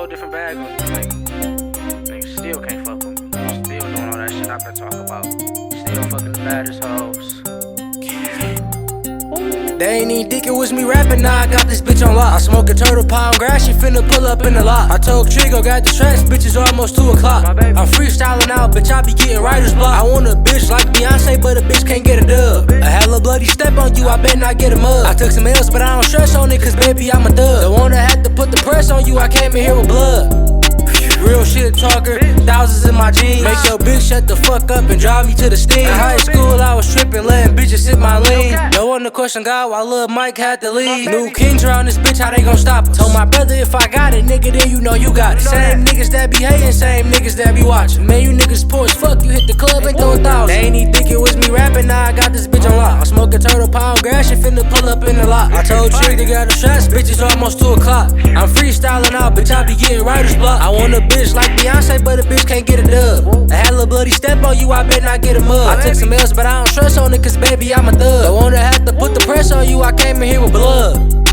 different bag on you. Like, niggas still can't fuck with me. Still doing all that shit I've been talking about. Still fucking the baddest hoes. They ain't even think it was me rapping, now I got this bitch on lock. I smoke a turtle pound grass, she finna pull up in the lot. I told Trigo, got the tracks, bitches almost 2 o'clock. I'm freestyling out, bitch, I be getting writer's block. I want a bitch like Beyonce, but a bitch can't get a dub. A hella bloody step on you, I bet not get a mug. I took some L's, but I don't stress on it, cause baby, I'm a thug. The one that had to put the press on you, I came in here with blood. Real shit talker, thousands in my jeans. Make your bitch shut the fuck up and drive me to the steam. In high school, I was tripping, letting bitches sip my lean. No one to question God while Lil Mike had to leave. New kings around this bitch, how they gon' stop us? Told my brother if I got it, nigga, then you know you got it. Same niggas that be hating, same niggas that be watching. Man, you niggas poor as fuck, you hit the club and throw 1,000. They ain't even think it was me rapping, now I got this bitch on lock. I smoke a turtle pound grass, she finna pull up in the lot. I told Trick they got the shots, bitches almost 2 o'clock. I'm freestyling out, bitch, I be getting writer's block. I want a bitch like Beyonce, but a bitch can't get a dub. I had a little bloody step on you, I bet not get a mug. I took some L's, but I don't stress on it, cause baby, I'm a thug. The one that had to put the press on you, I came in here with blood.